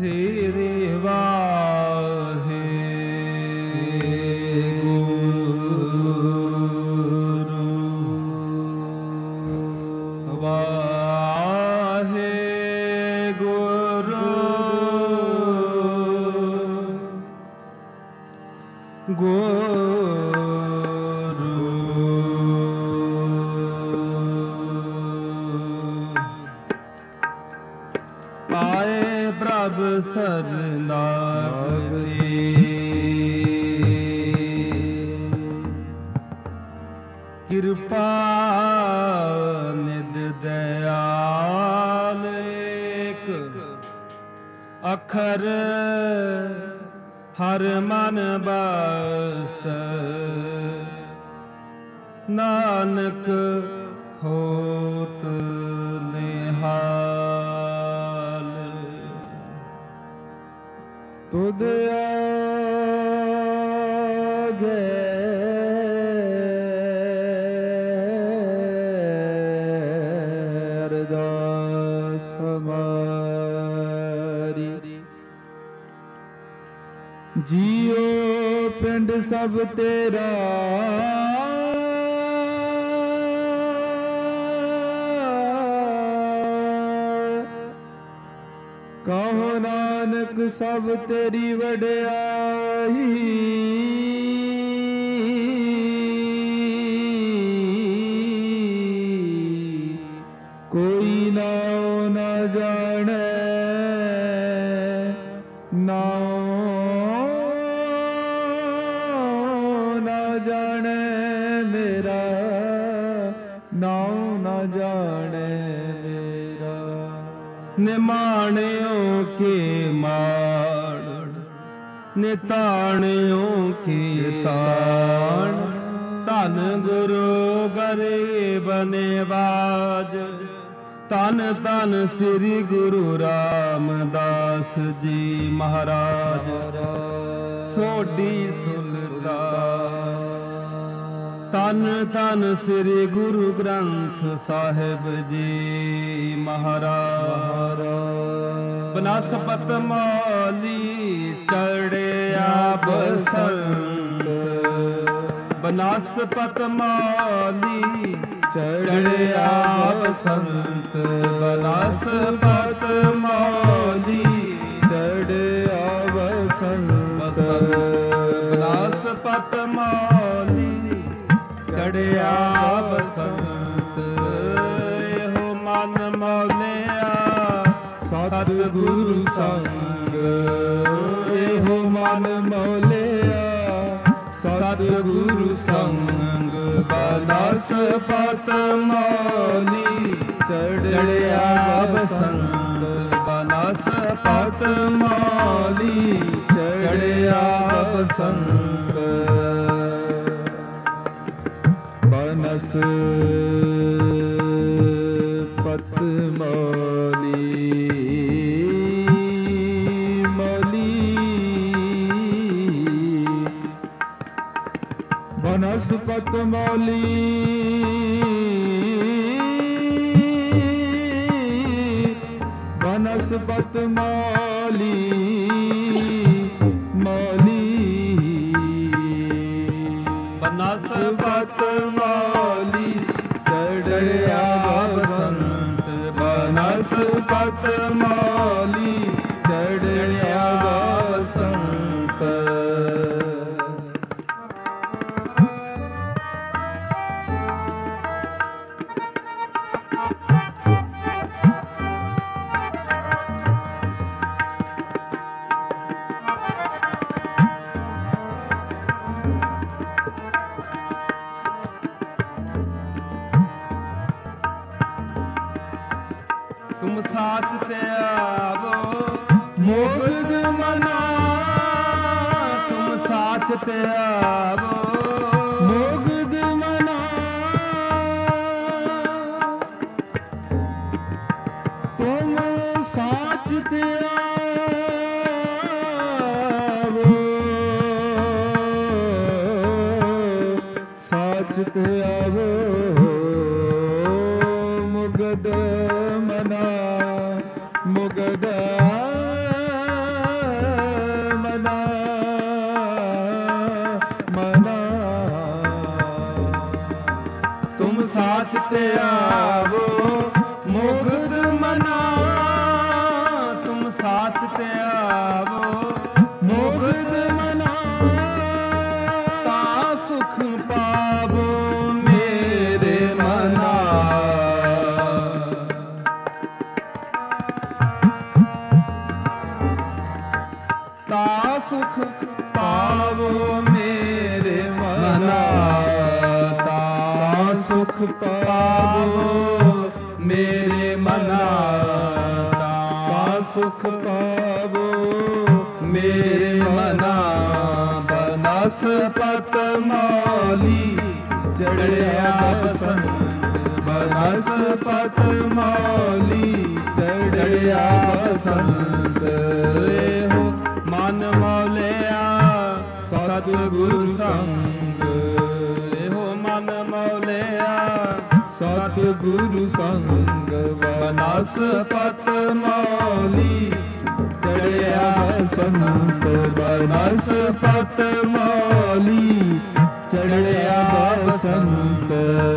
ਸ੍ਰੀ ਵਾਹਿਗੁਰੂ ਆਏ ਪ੍ਰਭ ਸਰਨਾਗਤੀ ਕਿਰਪਾ ਨਿਧ ਦਇਆਲ ਏਕ ਅਖਰ ਹਰ ਮਨ ਬਸਤ ਨਾਨਕ ਹੋਤ ਨਿਹਾਲ ਤੁਧ ਆਗੇ ਅਰਦਾਸ ਹਮਾਰੀ ਜੀਓ ਪਿੰਡ ਸਭ ਤੇਰਾ ਕਹੋ ਨਾਨਕ ਸਭ ਤੇਰੀ ਵਡਿਆਈ ਕੋਈ ਨਾਉ ਨਾ ਜਾਣੈ ਨਾਉ ਨਾ ਜਾਣੈ ਮੇਰਾ ਨਾਉ ਨਾ ਜਾਣੈ ਮੇਰਾ ਨਿਮਾਣਿਓ ਕੇ ਮਾਣ ਨਿਤਾਣਿਓ ਕੇ ਤਾਣ ਧੰਨ ਗੁਰੂ ਗਰੀਬ ਨਿਵਾਜ ਧੰਨ ਧੰਨ ਸ੍ਰੀ ਗੁਰੂ ਰਾਮਦਾਸ ਜੀ ਮਹਾਰਾਜ ਸੋਢੀ ਸੁਲਤਾਨ ਧੰਨ ਧੰਨ ਸ੍ਰੀ ਗੁਰੂ ਗ੍ਰੰਥ ਸਾਹਿਬ ਜੀ ਮਹਾਰਾਜ ਬਨਸਪਤ ਮਾਲੀ ਚੜਿਆ ਬਸੰਤ ਬਨਸਪਤ ਮਾਲੀ ਚੜਿਆ ਬਸੰਤ ਬਨਸਪਤ ਮਾਲੀ ਚੜਿਆ ਬਸੰਤ ਬਨਸਪਤ ਮਾਲੀ ਚੜਿਆ ਬਸੰਤ ਇਹੋ ਮਨ ਮੌਲਿਆ ਸਤਿਗੁਰੂ ਸੰਗ ਇਹੋ ਮਨ ਮੌਲਿਆ ਸਤਿਗੁਰੂ ਸੰਗ ਬਨਸਪਤ ਮਾਲੀ ਚੜਿਆ ਬਸੰਤ ਬਨਸਪਤ ਮਾਲੀ ਚੜਿਆ ਬਸੰਤ ਬਨਸਪਤ ਮਾਲੀ ਬਨਸਪਤ ਮੌਲੀ ਬਨਸਪਤ ਮੌਲੀ ਮੌਲੀ ਬਨਸਪਤ ਮੌਲੀ ਚੜਿਆ ਬਸੰਤ ਬਨਸਪਤ ਮੌਲੀ ਚੜਿਆ ਬਸੰਤ ਤੁਮ ਸਾਚ ਤੇ ਆਵੋ ਮੁਗਧ ਮਨਾ ਤੁਮ ਸਾਚ ਤੇ ਆਵੋ ਮੁਗਧ ਮਨਾ ਤੁਮ ਸਾਚ ਤੇ ਆਵੋ ਸਾਚ ਤੇ ਆਵੋ ਮੁਗਧ ਮਨਾ ਮੁਗਧ ਪਾਵੋ ਮੇਰੇ ਮਨਾ ਤਾਂ ਸੁਖ ਪਾਵੋ ਮੇਰੇ ਮਨਾ ਬਨਸਪਤ ਮੌਲੀ ਚੜਿਆ ਬਸੰਤ ਬਨਸਪਤ ਮੌਲੀ ਚੜਿਆ ਬਸੰਤ ਇਹੋ ਮਨ ਮੌਲਿਆ ਸਤਿਗੁਰੂ ਸੰਗ ਇਹੋ ਮਨ ਮੌਲਿਆ ਸਤਿਗੁਰੂ ਸੰਗ ਬਨਸਪਤ ਮੌਲੀ ਚੜਿਆ ਬਸੰਤ ਬਨਸਪਤ ਮੌਲੀ ਚੜਿਆ ਬਸੰਤ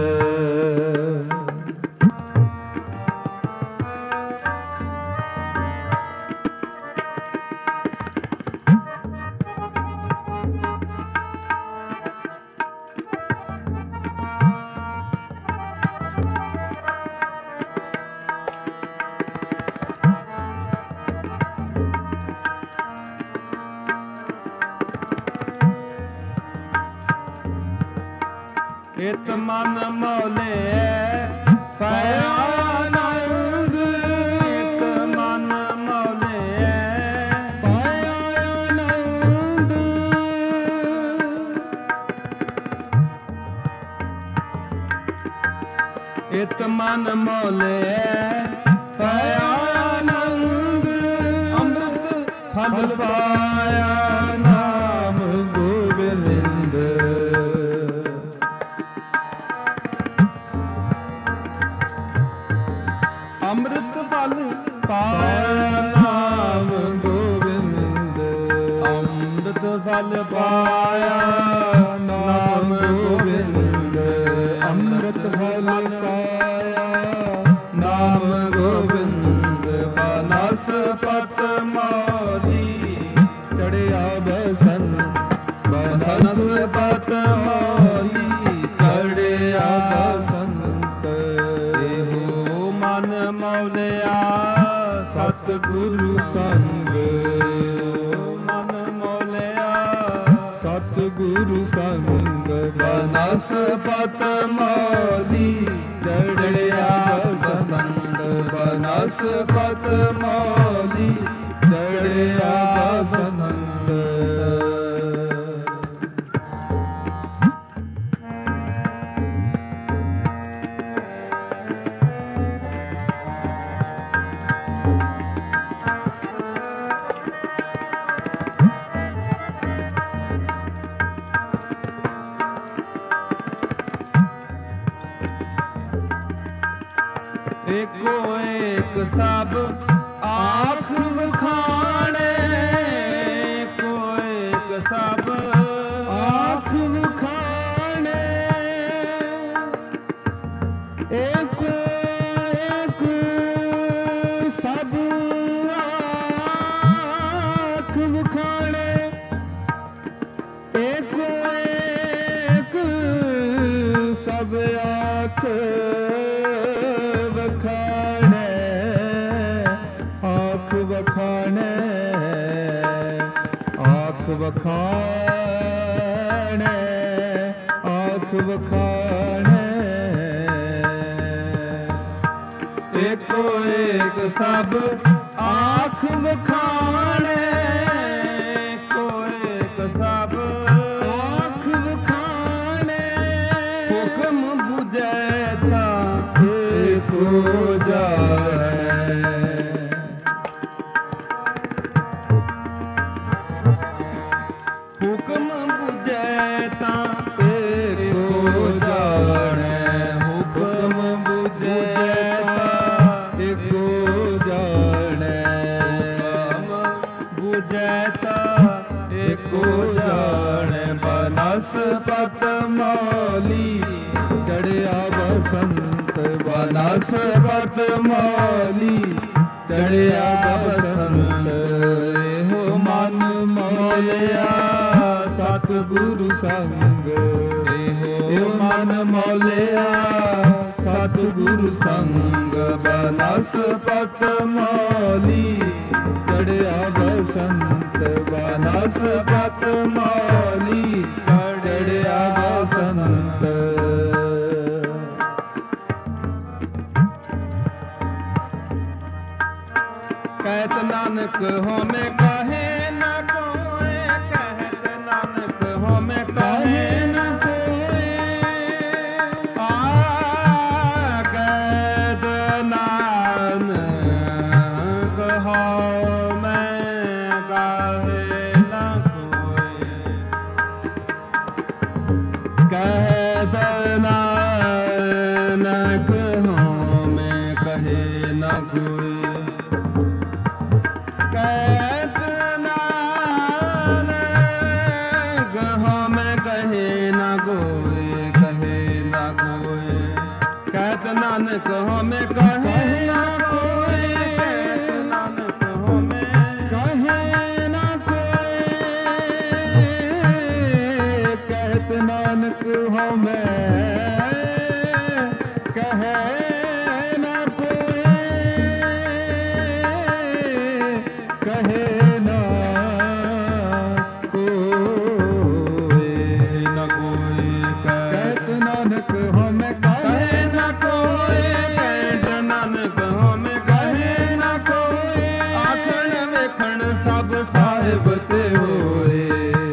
ਇਤ ਮਨ ਮੌਲੇ ਪਾਇਆ ਆਨੰਦ ਇਤ ਮਨ ਮੌਲੇ ਪਾਇਆ ਆਨੰਦ ਇਤ ਮਨ ਮੌਲੇ ਪਾਇਆ ਆਨੰਦ ਅੰਮ੍ਰਿਤ ਫਲ ਪਾਇਆ ਨਾਮ ਗੋਬਿੰਦ ਅੰਮ੍ਰਿਤ ਫਲ ਪਾਇਆ ਨਾਮ ਗੋਬਿੰਦ ਅੰਮ੍ਰਿਤ ਫਲ ਪਾਇਆ ਨਾਮ ਗੋਬਿੰਦ ਅੰਮ੍ਰਿਤ ਫਲ ਪਾਇਆ ਨਾਮ ਗੋਬਿੰਦ ਬਨਸਪਤ ਮੌਲੀ ਚੜਿਆ ਬਸੰਤ ਬਨਸਪਤ ਮੌਲੀ ਚੜਿਆ ਬਸੰਤ ਇਹੋ ਮਨ ਮੌਲਿਆ ਸਤਿਗੁਰੂ ਸੰਗ ਮਨ ਮੌਲਿਆ ਸਤਿਗੁਰੂ ਸੰਗ ਬਨਸਪਤ ਮੌਲੀ ਚੜਿਆ ਬਸੰਤ ਬਨਸਪਤ ਮੌਲੀ ਚੜਿਆ ਬਸੰਤ ਏਕੋ ਏਕ ਸਭ ਆਖ ਵਖਾਣੇ ਏਕੋ ਏਕ ਸਭ ਆਖ ਵਖਾਣੇ ਏਕੋ ਏਕ ਸਭ ਆਖ ਵਖਾਣੇ ਏਕੋ ਏਕ ਸਭ ਆਖ ਵਖਾਣੇ ਆਖ ਵਖਾਣੇ ਆਖ ਵਖਾਣੇ ਏਕੋ ਏਕ ਸਭ ਆਖ ਵਖਾਣੇ ਏਕੋ ਏਕ ਸਭ ਆਖ ਵਖਾਣੇ ਹੁਕਮ ਬੁਝੈ ਤਾਂ ਏਕੋ ਜਾਣੈ ਹੁਕਮ ਬੁਝੈ ਤਾਂ ਏਕੋ ਜਾਣੈ ਹੁਕਮ ਬੁਝੈ ਤਾਂ ਏਕੋ ਜਾਣੈ ਹੁਕਮ ਬੁਝੈ ਤਾਂ ਏਕੋ ਜਾਣੈ ਬਨਸਪਤ ਮੌਲੀ ਚੜਿਆ ਬਸੰਤ ਬਨਸਪਤ ਮੌਲੀ ਚੜਿਆ ਬਸੰਤ ਇਹੋ ਮਨ ਮੌਲਿਆ ਸਤਿਗੁਰੂ ਸੰਗ ਇਹੋ ਮਨ ਮੌਲਿਆ ਸਤਿਗੁਰੂ ਸੰਗ ਬਨਸਪਤ ਮੌਲੀ ਚੜਿਆ ਬਸੰਤ ਬਨਸਪਤ ਮੌਲੀ ਚੜਿਆ ਬਸੰਤ होमे कहे न कोई, कहत नानक होमे कहे न कोई। कहत नानक होमे कहे न कोई। कहत नानक होमे कहे न कोई। कहत नानक होमे कहे न कोई, कहे न कोई। कहत नानक होमे कहे न कोई, कहत नानक होमे कहे न कोई। कहत नानक होमे कहे न कोई, कहे न कोई, न कोई। कहत नानक होमे कहे न कोई, कहत नानक होमे कहे न कोई। आखण वेखण सब साहिब ते होए,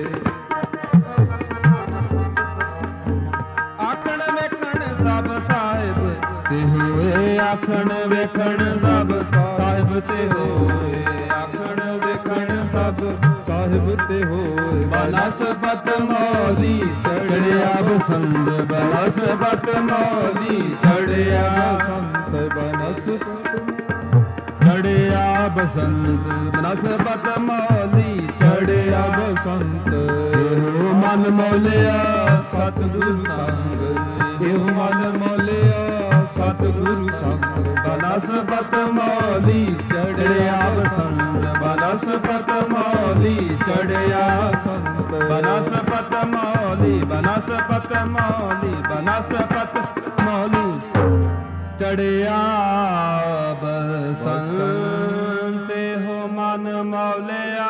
आखण वेखण सब साहिब ते होए। आखण वेखण सब साहिब ते होए, आखण वेखਣ ਸਭ ਸਾਹਿਬ ਤੇ ਹੋਏ। ਬਨਸਪਤ ਮੌਲੀ ਚੜਿਆ ਬਸੰਤ, ਬਨਸਪਤ ਮੌਲੀ ਚੜਿਆ ਬਸੰਤ, ਬਨਸਪਤ ਚੜਿਆ ਬਸੰਤ, ਬਨਸਪਤ ਮੌਲੀ ਚੜਿਆ ਬਸੰਤ। ਇਹੋ ਮਨ ਮੌਲਿਆ ਸਤਿਗੁਰੂ ਸੰਗ, ਇਹੋ ਮਨ ਮੌਲਿਆ ਸਤਿਗੁਰੂ ਸੰਗ। ਬਨਸਪਤ ਮੌਲੀ ਚੜਿਆ ਬਸੰਤ, ਬਨਸਪਤ ਮੌਲੀ ਚੜਿਆ ਸੰਤ। ਬਨਸਪਤ ਮੌਲੀ, ਬਨਸਪਤ ਮੌਲੀ, ਬਨਸਪਤ ਮੌਲੀ ਚੜਿਆ ਬਸੰਤ। ਹੋ ਮਨ ਮੌਲਿਆ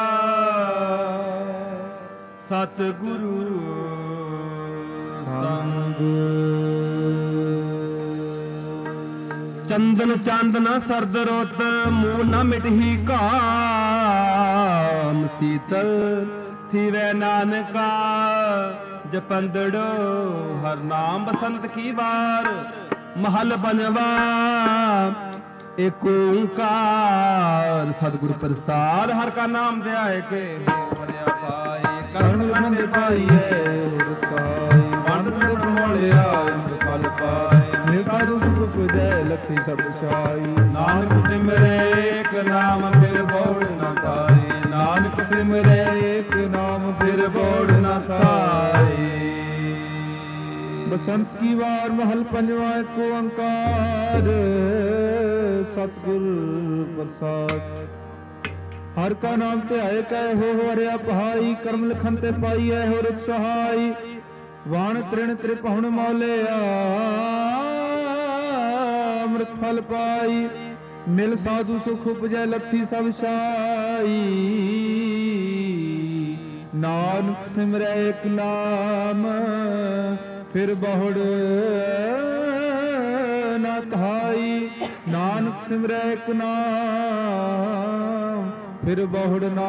ਸਤਿਗੁਰੂ ਸੰਗ। ਚੰਦਨ ਚਾਂਦਨ ਸਰਦ ਰੁੱਤ, ਮੂਲ ਨ ਮਿਟਹੀ ਕਾਮ। ਸੀਤਲ ਥੀਵੈ ਨਾਨਕਾ, ਜਪੰਦੜੋ ਹਰ ਨਾਮ। ਬਸੰਤ ਕੀ ਵਾਰ ਮਹਲ ਬਨਵਾ, ਏਕ ਓੰਕਾਰ ਸਤਿਗੁਰ ਪ੍ਰਸਾਦ। ਹਰ ਕਾ ਨਾਮ ਧਿਆਏ ਕੇ ਵਰਿਆ ਪਾਏ, ਕਰਮ ਲਖਨ ਪਾਈਐ ਰਸਾਈ। ਵੰਡ ਵੰਡ ਮੋਲਿਆ ਫਲ ਪਾਏ, ਮਿਲ ਸਾਧੂ ਸੁਖ ਸੁਜੈ ਲੱਥੀ ਸਭ ਛਾਈ। ਨਾਨਕ ਸਿਮਰੇ ਏਕ ਨਾਮ ਫਿਰ ਬੋੜ ਨ ਪਾਏ, ਨਾਨਕ ਸਿਮਰੇ ਏਕ ਨਾਮ ਫਿਰ ਬੋੜ ਨ ਪਾਏ। ਬਸੰਤ ਕੀ ਵਾਰ ਮਹਲ ਪੰਜਵਾ, ਏਕ ਓੰਕਾਰ ਸਤਿਗੁਰ ਪ੍ਰਸਾਦ। ਹਰ ਕਾ ਨਾਮ ਧਿਆਏ ਕੈ ਹੋ ਹਰਿਆ ਪਹਾਈ। ਕਰਮ ਲਿਖਨ ਤੇ ਪਾਈਐ ਹੋ ਰਿਤ ਸਹਾਈ। ਵਾਣ ਤ੍ਰਿਣ ਤ੍ਰਿਭੁਵਨ ਮੌਲਿਆ, ਅੰਮ੍ਰਿਤ ਫਲ ਪਾਈ। ਮਿਲ ਸਾਧੂ ਸੁਖ ਉਪਜੈ ਲੱਥੀ ਸਭ ਛਾਈ। ਨਾਨਕ ਸਿਮਰੈ ਏਕ ਨਾਮ ਫਿਰ ਬਹੁੜ ਨ ਧਾਈ। ਨਾਨਕ ਸਿਮਰੈ ਏਕ ਨਾਮ ਫਿਰ ਬਹੁੜ ਨ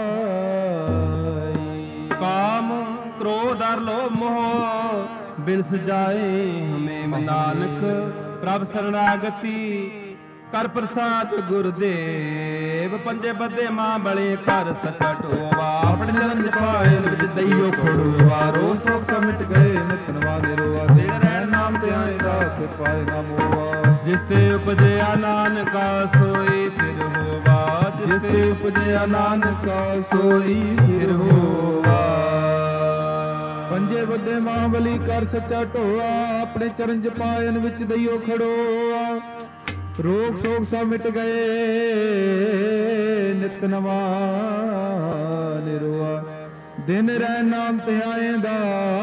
ਧਾਈ। ਕਾਮ क्रोध और लोभ मोह बिन सजाए हमें नानक। प्रभ शरणागति कर प्रसाद गुरुदेव। पंजे बदे मां बड़े कर सकट होवा। अपने जन्म पाए विच दइयो खोड़वा। रोग शोक समिट गए नित नवा निरोवा। तेरे रहन नाम ते आए दा फिर पाए ना मोवा। जिस ते उपजया नानका सोई फिर होवा। जिस ते उपजया नानका सोई फिर होवा। पंजे बदे महाबली कर सच्चा ढोआ। अपने चरण च पायन विच दइयो खड़ोआ। रोग शोक सब मिट गए नित नवा निरोआ। दिन रह नाम ते आएंदा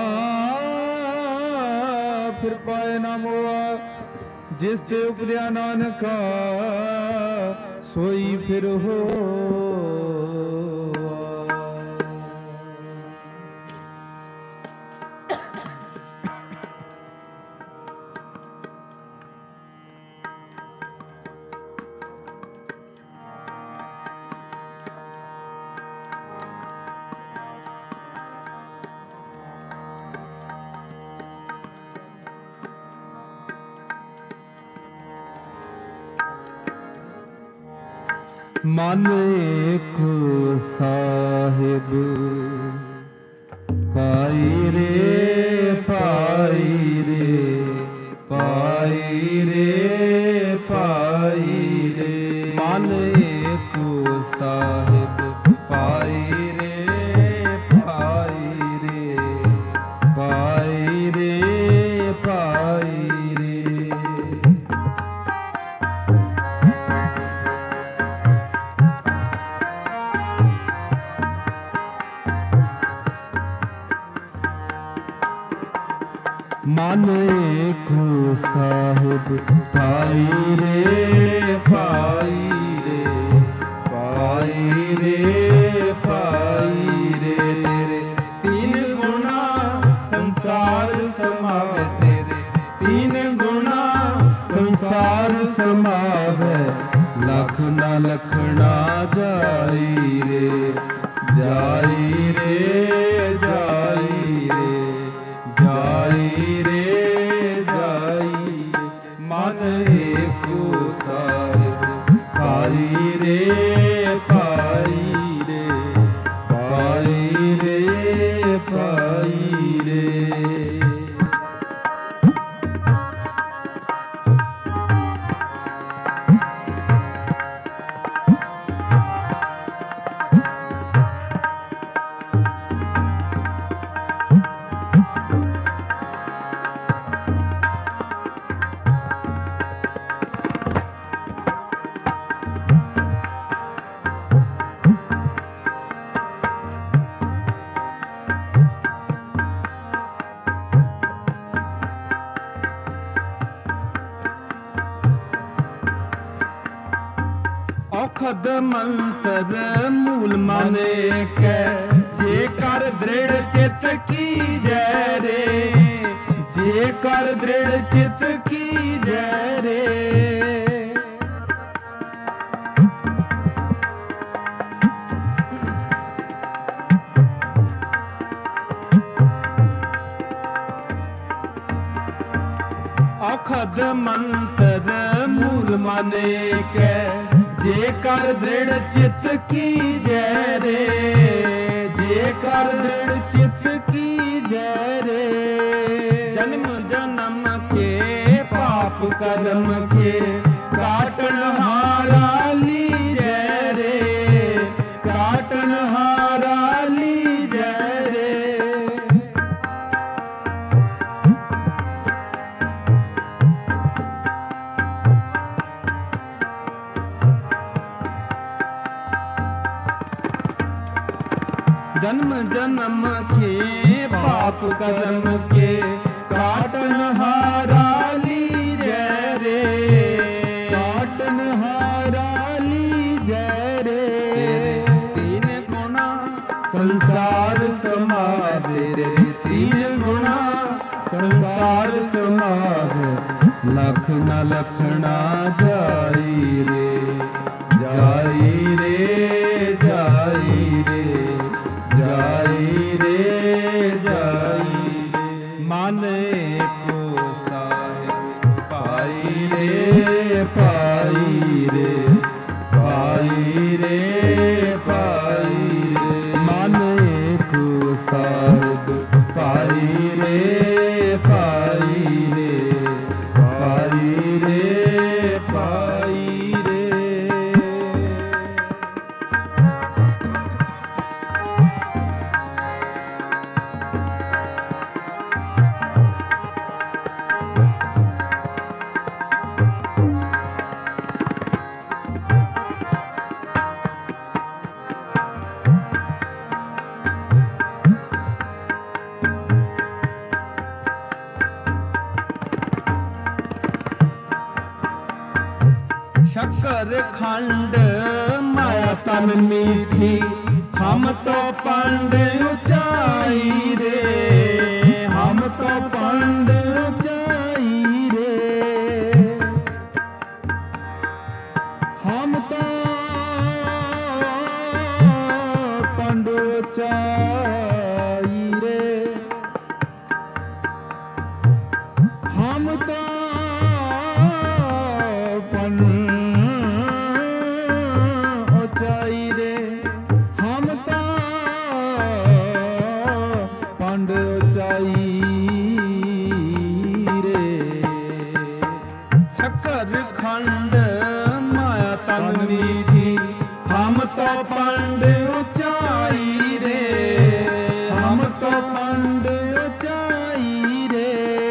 फिर पाए ना मोआ। जिस ते उपजया नानका सोई फिर हो। मन एक साहिब पाई रे पाई रे पाई रे पाई रे मन एक साहिब पाई रे पाई रे पाई रे पाई रे मन एक साहिब पाई रे पाई रे पाई रे पाई रे तेरे तीन गुना संसार समावे तेरे तीन गुना संसार समावे लख न लखना जाई रे जाई रे जाई रे जाई रे जाई मन एक साहिब पाई रे पाई रे पाई रे पाई रे औखद मंत्र मूल मन कै जे कर दृढ़ चित की जय रे जे कर दृढ़ चित की जय रे औखद मंत्र मूल मन कै जे कर दृढ़ चित की जय रे जे कर दृढ़ चित की जय रे जन्म जन्म के पाप कर्म के काटन हारा ली जय रे काटन हारा ली जय रे जन्म जन्म के पाप कर्म के काटन हारा ली जय रे काटन हारा ली जय रे तीन गुना संसार समावे रे तीन गुना संसार समावे लख न लखना जाई रे जाई रे जाई रे जाई रे जाई मन को साहिब पाई रे पाई रे पाई रे पाई रे मन को साहिब पाई रे पाई रे पाई रे पाई रे शक्कर खंड माया तन मीठी हम तो पंड ऊंचाई रे हम तो पंड ऊंचाई रे हम तो पंड ऊंचाई रे हम तो ਪੰਡ ਉਚਾਈ ਰੇ। ਸ਼ੱਕਰ ਖੰਡ ਮਾਇਆ ਤਨ ਮੀਠੀ, ਹਮ ਤੋ ਪੰਡ ਉਚਾਈ ਰੇ। ਹਮ ਤੋ ਪੰਡ ਉਚਾਈ ਰੇ।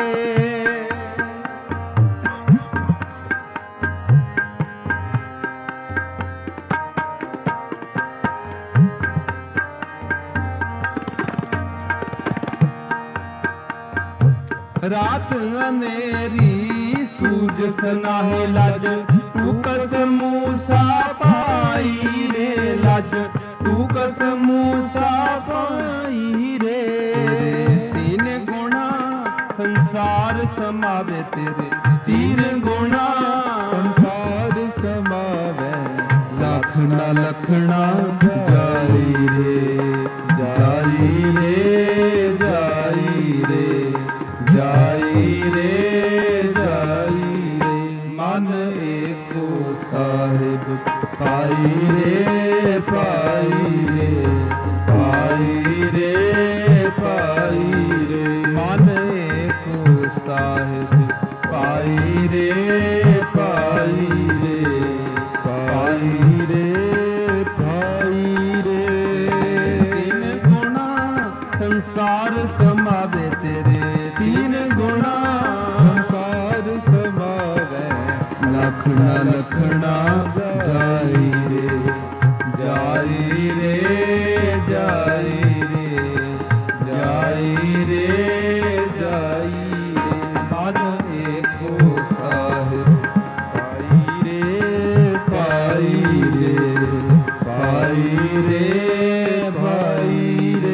ਰਾਤ ਅਨੇਰੀ ਸੂਜ ਸਨਾਹੇ ਲੱਜ, ਤੂੰ ਕਸ ਮੂਸਾ ਪਾਈ ਰੇ। ਲੱਜ ਤੂੰ ਕਸ ਮੂਸਾ ਪਾਈ ਰੇ। ਤੀਨ ਗੁਣਾ ਸੰਸਾਰ ਸਮਾਵੇ ਤੇਰੇ, ਤੀਨ ਗੁਣਾ ਸੰਸਾਰ ਸਮਾਵੈ, ਲੱਖ ਨਾ ਲਖਣਾ ਜਾਈ ਰੇ। ਜਾਈ ਰੇ, ਜਾਈ ਰੇ, ਜਾਈ ਰੇ, ਜਾਈ ਰੇ। ਮਨ ਏਕੋ ਸਾਹਿਬ ਪਾਈ ਰੇ, ਪਾਈ ਰੇ, ਪਾਈ ਰੇ, ਪਾਈ ਰੇ। ਮਨ ਏਕੋ ਸਾਹਿਬ ਪਾਈ ਰੇ, ਪਾਈ ਰੇ, ਪਾਈ ਰੇ, ਪਾਈ ਰੇ। ਤੀਨ ਗੁਣਾ ਸੰਸਾਰ ਸਮਾਵੇ ਤੇਰੇ, ਤੀਨ ਗੁਣਾ ਸੰਸਾਰ ਸਮਾਵੈ, ਲੱਖ ਨਾ ਲਖਣਾ ਜਾਈ ਰੇ। ਜਾਈ ਰੇ, ਜਾਈ ਰੇ, ਜਾਈ ਰੇ, ਜਾਈ ਰੇ। ਮਨ ਏਕੋ ਸਾਹਿਬ ਪਾਈ ਰੇ, ਪਾਈ ਰੇ, ਪਾਈ ਰੇ, ਪਾਈ ਰੇ।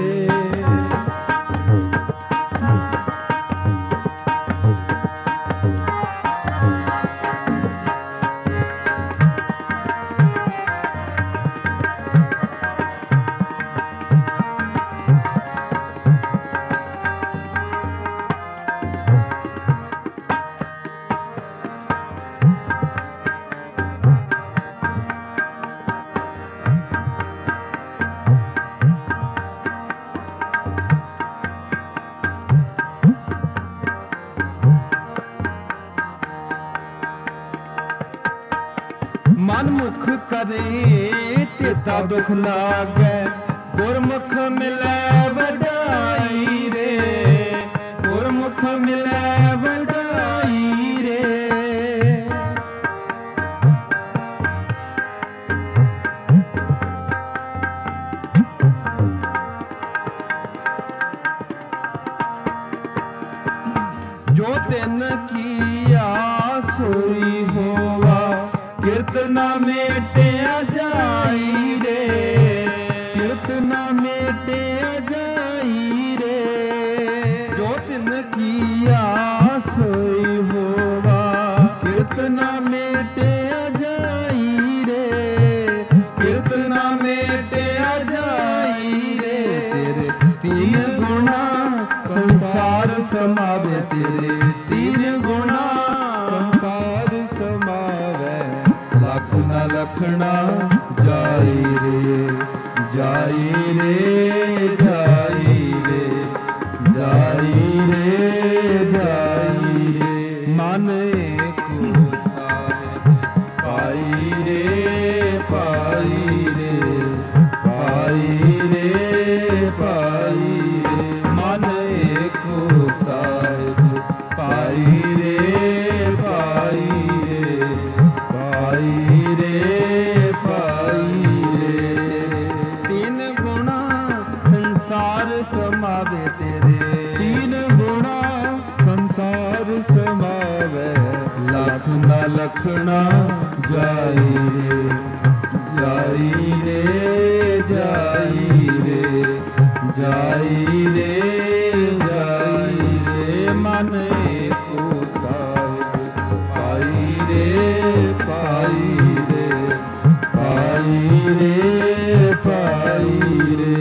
ਮਨ ਮੁਖ ਕਰੇ ਤੇਤਾ ਦੁਖ ਲਾਗੈ, ਗੁਰਮੁਖ ਮਿਲੈ ਵਡਾਈ ਰੇ। ਗੁਰਮੁਖ ਮਿਲੈ ਵਡਾਈ ਰੇ। ਜੋ ਤਿਨ ਕੀਆ ਸੋਈ ਹੋਵਾ, ਕਿਰਤ ਨਾ ਮੇਟਿਆ ਜਾਈ ਰੇ। ਕਿਰਤ ਨਾ ਮੇਟਿਆ ਜਾਈ ਰੇ। ਜੋ ਤਿਨ ਕੀਆ ਸੋਈ ਹੋਵਾ, ਕਿਰਤ ਨਾ ਮੇਟਿਆ ਜਾਈ ਰੇ। ਕਿਰਤ ਨਾ ਮੇਟਿਆ ਜਾਈ ਰੇ। ਤੇਰੇ ਤੀਨ ਗੁਣਾ ਸੰਸਾਰ ਸਮਾਵੇ ਤੇਰੇ, ਤੀਨ ਗੁਣਾ ਸੰਸਾਰ ਸਮਾਵੈ, ਲੱਖ ਨਾ ਲਖਣਾ ਜਾਈ ਰੇ। ਜਾਈ ਰੇ, ਜਾਈ ਰੇ, ਜਾਈ ਰੇ, ਜਾਈ ਰੇ। ਮਨ ਏਕੋ ਸਾਹਿਬ ਪਾਈ ਰੇ, ਪਾਈ ਰੇ, ਪਾਈ ਰੇ, ਪਾਈ ਰੇ। ਮਨ ਏਕੋ ਸਾਹਿਬ ਪਾਈ ਰੇ, ਪਾਈ ਰੇ, ਪਾਈ ਰੇ, ਪਾਈ ਰੇ। ਤੀਨ ਗੁਣਾ ਸੰਸਾਰ ਸਮਾਵੇ ਤੇਰੇ, ਤੀਨ ਗੁਣਾ ਸੰਸਾਰ ਸਮਾਵੈ, ਲੱਖ ਨਾ ਲਖਣਾ ਜਾਈ ਰੇ। ਜਾਈ ਰੇ, ਜਾਈ ਰੇ, ਜਾਈ ਰੇ, ਜਾਈ ਰੇ। ਮਨ ਏਕੋ ਸਾਹਿਬ ਪਾਈ ਰੇ, ਪਾਈ ਰੇ, ਪਾਈ ਰੇ, ਪਾਈ ਰੇ।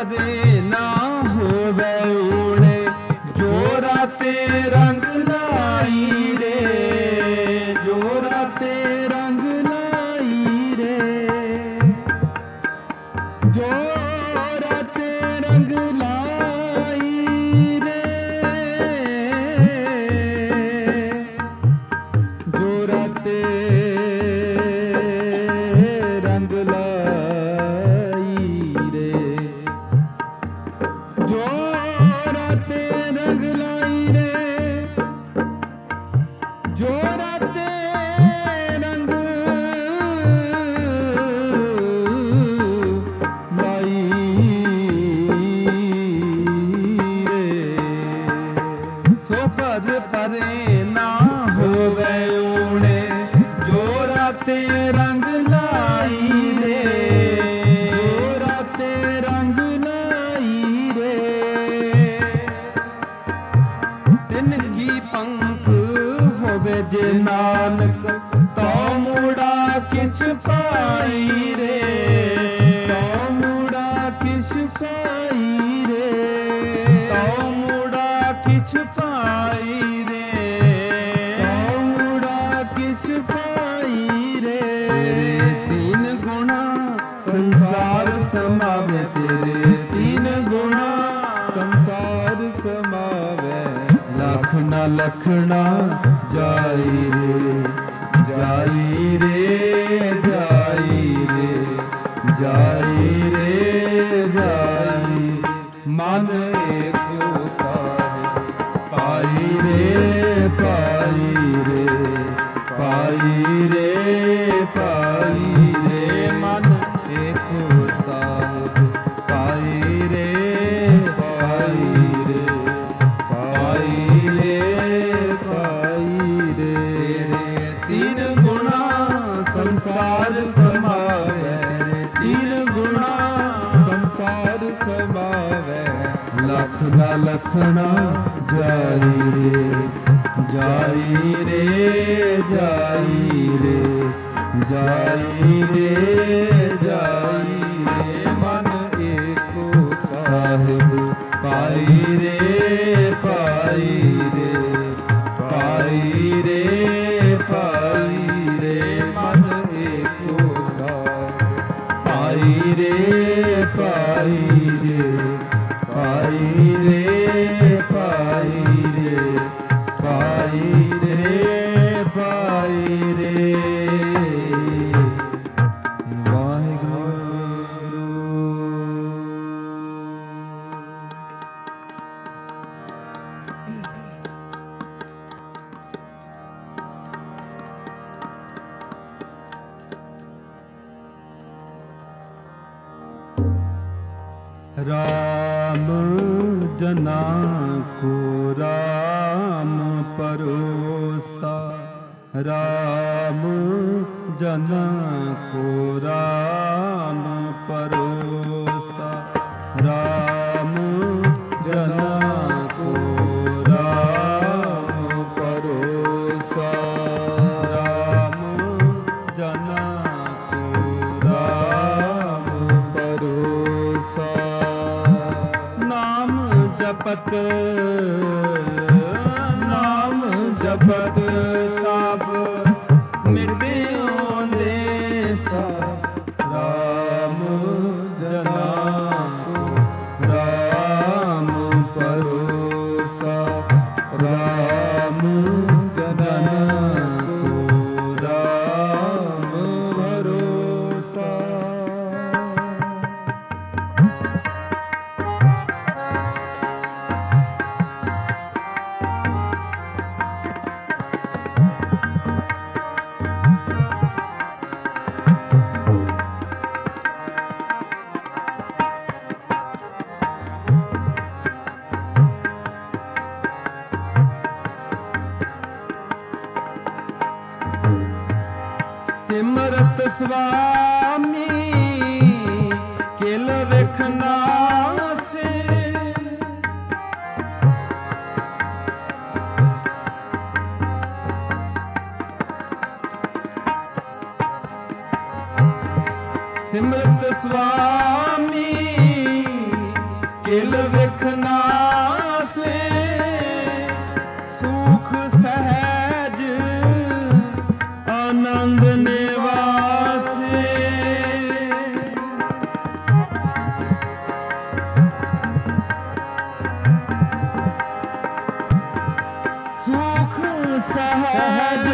ਪਦੇ ਨਾ ਹੋਵੇ ਊਣੇ, ਜੋ ਰਾਤੇ ਰੰਗ ਲਾਈ ਰੇ, ਜੋ ਰਾਤੇ ਰੰਗ ਲਾਈ ਰੇ, ਜੋ ਰਾਤੇ ਰੰਗ ਲਾਈ ਰੇ, ਜੋ ਰਾਤੇ ਰੰਗ ਲਾਈ ਰੇ, ਜੋ ਰਾਤੇ ਰੰਗ ਲਾਈ ਰੇ, ਜੋ ਰਾਤੇ ਰੰਗ ਲਾਈ ਰੇ, ਸੋ ਪਦ ਪਰੇ ਨਾ ਹੋਵੇ ਊਣੇ, ਜੋ ਰਾਤੇ ਰੰਗ ਲਾਈ ਰੇ, ਜੋ ਰਾਤੇ ਰੰਗ ਲਾਈ ਰੇ, ਤਿਨ ਕੀ ਪੰਖ ਹੋਵੇ ਜੇ ਨਾਨਕ, ਤੋ ਮੂੜਾ ਕਿਛ ਪਾਈ ਰੇ, ਤੋ ਮੂੜਾ ਕਿਛ ਪਾਈ ਰੇ, ਤੋ ਮੂੜਾ ਕਿਛ ਪਾਈ ਰੇ, ਤੋ ਮੂੜਾ ਕਿਛ ਪਾਈ ਰੇ, ਤੀਨ ਗੁਣਾ ਸੰਸਾਰ ਸਮਾਵੇ ਤੇਰੇ, ਤੀਨ ਗੁਣਾ ਸੰਸਾਰ ਸਮਾਵੇ, ਲੱਖ ਨਾ ਲਖਣਾ ਜਾਈ ਰੇ, ਜਾਈ ਰੇ, ਜਾਈ ਰੇ, ਜਾਈ ਰੇ, ਜਾਈ, ਮਨ ਏਕੋ ਸਾਹਿਬ ਪਾਈ ਰੇ, ਪਾਈ ਰੇ, ਪਾਈ ਰੇ, ਪਾਈ ਰੇ, ਮਨ ਏਕੋ ਸਾਹਿਬ ਪਾਈ ਰੇ, ਪਾਈ ਰੇ, ਪਾਈ ਰੇ, ਪਾਈ ਰੇ, ਤੀਨ ਗੁਣਾ ਸੰਸਾਰ ਸਮਾਵੇ, ਤੀਨ ਗੁਣਾ ਸੰਸਾਰ ਸਮਾਵੇ, ਲੱਖ ਨਾ ਲਖਣਾ ਜਾਈ ਰੇ, ਜਾਈ ਰੇ, ਜਾਈ ਰੇ, ਜਾਈ ਰੇ, ਜਾਈ ਰੇ, ਮਨ ਏਕੋ ਸਾਹਿਬ ਪਾਈ ਰੇ, ਪਾਈ ਰੇ, ਪਾਈ ਰੇ, ਪਾਈ ਰੇ, ਮਨ ਏਕੋ ਸਾਹਿਬ ਪਾਈ ਰੇ, ਪਾਈ ਰੇ, ਪਾਈ ਰੇ, ਪਾਈ ਰੇ, ਪਾਈ ਰੇ, ਪਾਈ ਰੇ। ਵਾਹਿਗੁਰੂ। राम जना को राम परोसा, राम जना को राम परोसा, राम जना को राम परोसा, राम जना को राम परोसा, नाम जपत सब मिटे ओंदे सा, राम जना को राम परोसा, राम जना को राम भरोसा। ਸਿਮਰਤ ਸੁਆਮੀ ਕਿਲ ਵੇਖਣਾ ਸੇ, ਸਿਮਰਤ ਸੁਆਮੀ ਨਿਵਾਸੇ ਸੁਖ ਸਹਿਜ ਆਨੰਦ ਨਿਵਾਸੇ ਸੁਖ ਸਹਿਜ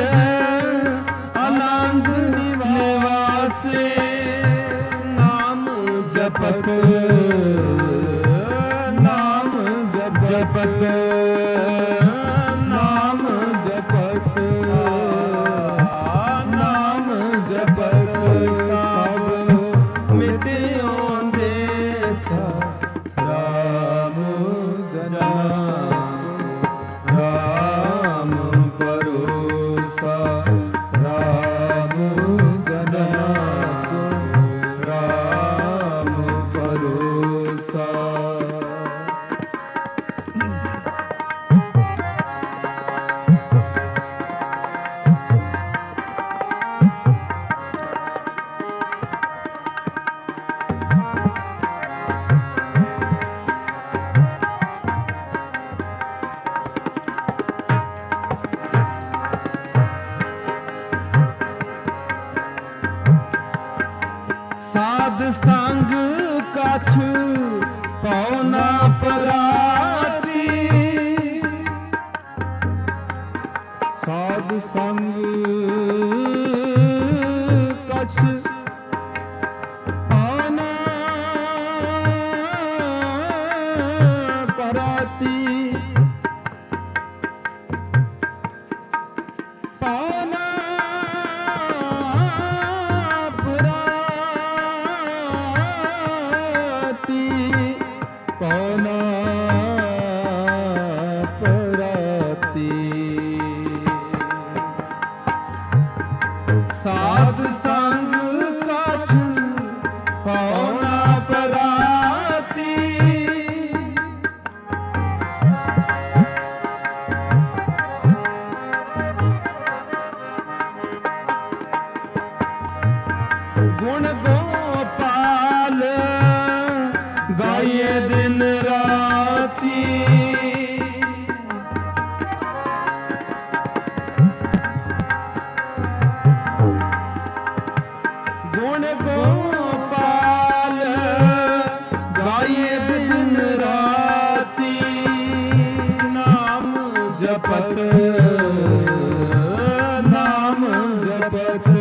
ਆਨੰਦ ਨਿਵਾਸੇ ਨਾਮ ਜਪਤ ਨਾਮ ਜਪਤ ਨਾਮ ਜਪਤ ਨਾਮ ਜਪਤ ਸਭ ਮਿਟਿਆਉਂਦੇ ਸਾ ਰਾਮ ਜਨਾ ਰਾਮ ਭਰੋਸਾ ਰਾਮ ਜਨਾ ਰਾਮ ਭਰੋਸਾ ਸਾਧ ਸੰਗ ਕਛ ਪਉ ਨਾ ਪਰਾਤੀ ਸਾਧ ਸੰਗ ਕਛ ਆਨਾ ਪਰਾਤੀ ਪਾਨਾ ਪਰਾਤੀ ਪਾਨਾ ਪਰਾਤੀ ਸਾਧ ਸੰਗ ਕਛ ਪਉ ਨਾ ਪਰਾਤੀ ਗੁਣ ਗੋਪਾਲ ਗਾਈਏ ਦਿਨ ਰਾਤੀ ਗੁਣ ਗੋਪਾਲ ਗਾਈਏ ਦਿਨ ਰਾਤੀ ਨਾਮ ਜਪਤ ਨਾਮ ਜਪਤ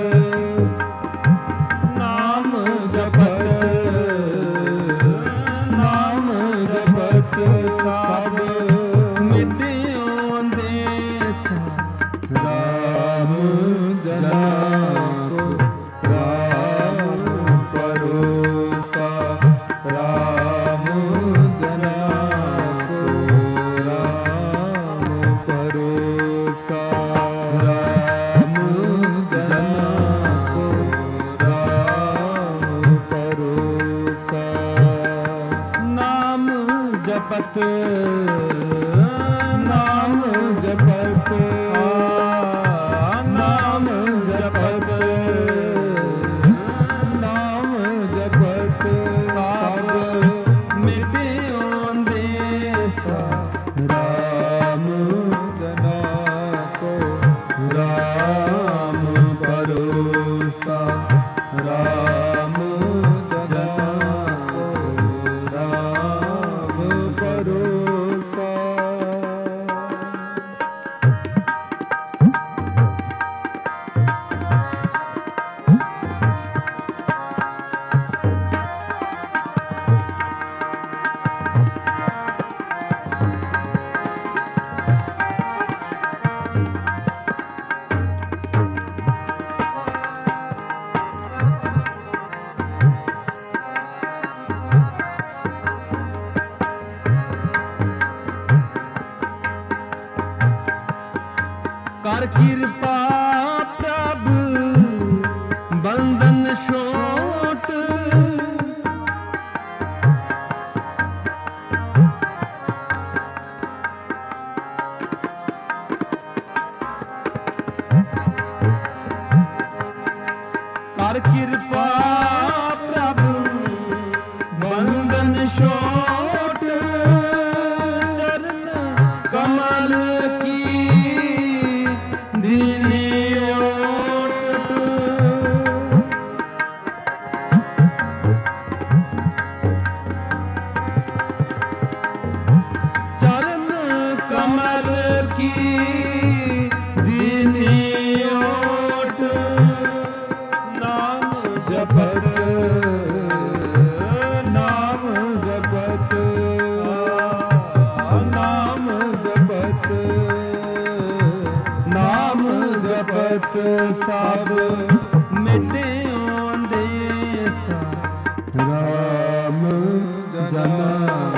ਨਾਮ ਜਪਤ ਨਾਮ ਜਪਤ ਸਭ ਮਿਟਿਆਉਂਦੇ ਸਾ ਰਾਮ ਜਨਾ ਰਾਮ ਭਰੋਸਾ ਰਾਮ ਜਨਾ ਰਾਮ ਭਰੋਸਾ ਰਾਮ ਜਨਾ ਰਾਮ ਭਰੋਸਾ ਨਾਮ ਜਪਤ ਨਾਮ ਜਪਤ ਨਾਮ ਜਪਤ ਨਾਮ ਜਪਤ ਸਭ ਮਿਟਿਆਉਂਦੇ ਸਾ ਰਾਮ ਜਨਾ ਕੋ ਰਾਮ ਭਰੋਸਾ ਰਾਮ ਜਨਾ ਕੋ ਰਾਮ ਭਰੋਸਾ ਕਰ ਕਿਰਪਾ ਪ੍ਰਭ ਬੰਧਨ ਛੋਟ ਕਰ ਕਿਰਪਾ ਪ੍ਰਭ ਬੰਧਨ ਛੋਟ ਚਰਨ ਸਭ ਮਿਟਿਓ ਅੰਦੇਸਾ। ਰਾਮ ਜਨਾ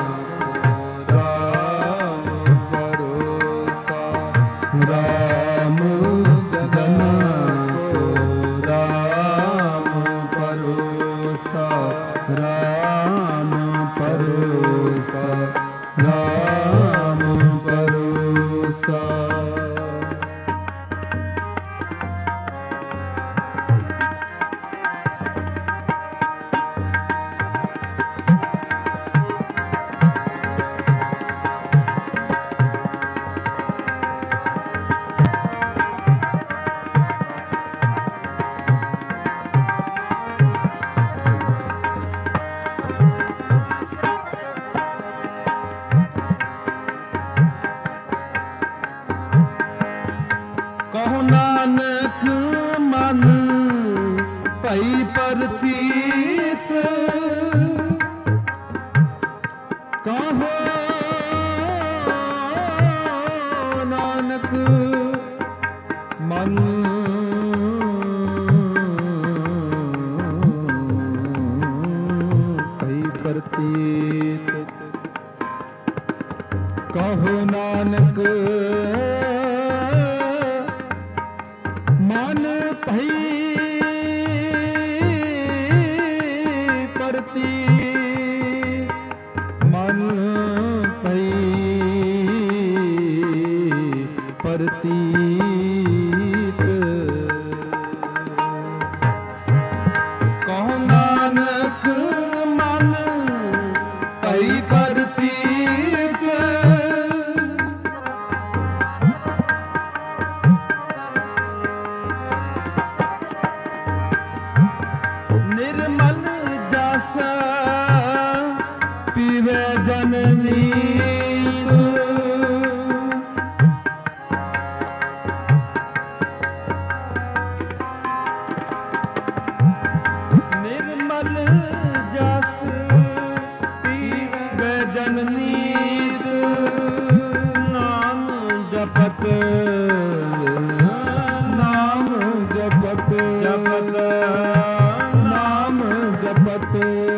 ਰਾਮ ਭਰੋਸਾ। ਰਾਮ ਜਨਾ ਰਾਮ ਭਰੋਸਾ। ਰਾਮ ਭਰੋਸਾ। ਰਾਮ ਭਰੋਸਾ। ਕਹੋ ਨਾਨਕ ਮਨ ਭਈ ਪ੍ਰਤੀਤ। ਕਹੋ ਨਾਨਕ ਮਨ ਭਈ ਪ੍ਰਤੀਤ। ਕਹੋ ਨਾਨਕ ਮਨ ਭਈ ਪ੍ਰਤੀਤ। ਮਨ ਭਈ ਪ੍ਰਤੀਤ। ਕਹੋ ਨਾਨਕ ਮਨ ਭਈ ਪ੍ਰਤੀਤ। ਨਿਰਮਲ ਜਸ ਪੀਵੇ ਜਨ ਨੀਤ। ਨਿਰਮਲ ਜਸ ਪੀਵੇ ਜਨ ਨੀਤ। ਨਾਮ ਜਪਤ ਨਾਮ ਜਪਤ ਜਪਤ ਨਾਮ ਜਪਤ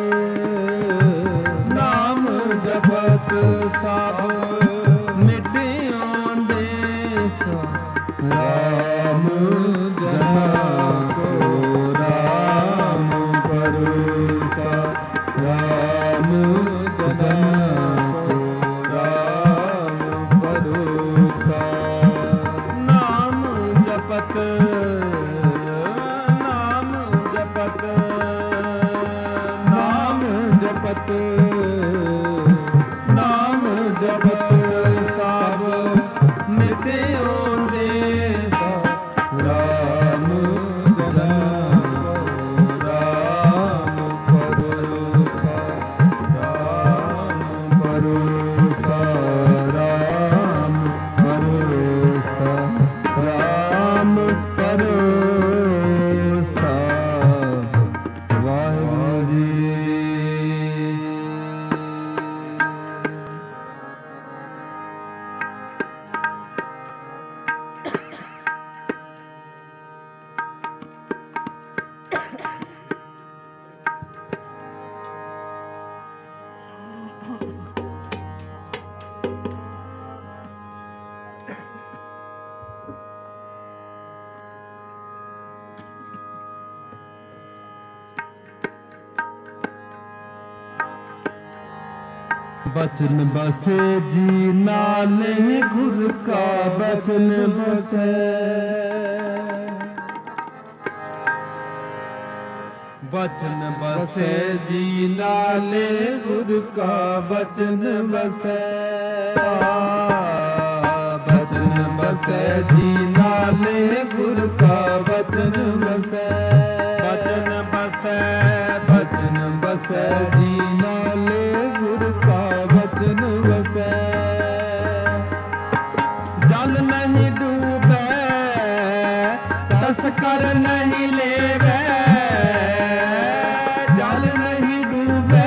ਨਾਮ ਜਪਤ ਸਭ ਮਿਟਿਓ ਅੰਦੇਸਾ। ਰਾਮ ਜਨਾ ਕੋ ਰਾਮ ਭਰੋਸਾ। ਰਾਮ ਜਨਾ ਕੋ ਰਾਮ ਭਰੋਸਾ। ਨਾਮ ਜਪਤ ਨਾਮ ਜਪਤ ਨਾਮ ਜਪਤ ਨਾਮ ਜਪਤ ਸਭ ਮਿਟਿਓ ਅੰਦੇਸਾ। ਰਾਮ ਜਨਾ ਰਾਮ ਭਰੋਸਾ। ਰਾਮ ਭਰੋਸਾ। ਰਾਮ ਭਰੋਸਾ। ਰਾਮ ਭਰੋਸਾ। ਵਾਹਿਗੁਰੂ ਜੀ। बचन बसे जी नाले गुर का बचन बसे। बचन बसे जी नाले गुर का बचन बसे। बचन बसे जी नाले गुर का बचन बसे। बचन बसे बचन बसे जी नाले गुर का बचन बसे। जल नहीं डूबे तस्कर नहीं लेवे। जल नहीं डूबे